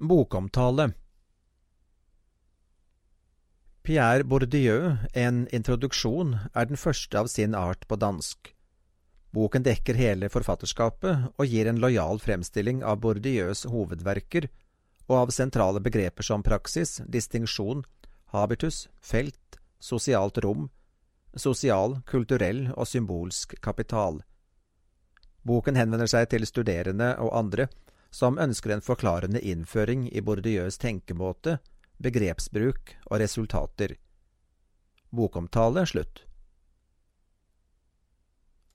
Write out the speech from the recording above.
Bokomtale. Pierre Bourdieu, en introduksjon, er den første av sin art på dansk. Boken dekker hele forfatterskapet og gir en lojal fremstilling av Bourdieus hovedverker og av sentrale begreper som praksis, distinksjon, habitus, felt, sosialt rom, sosial, kulturell og symbolsk kapital. Boken henvender seg til studerende og andre som ønsker en forklarende innføring i Bourdieus tenkemåte, begrepsbruk og resultater. Bokomtale slutt.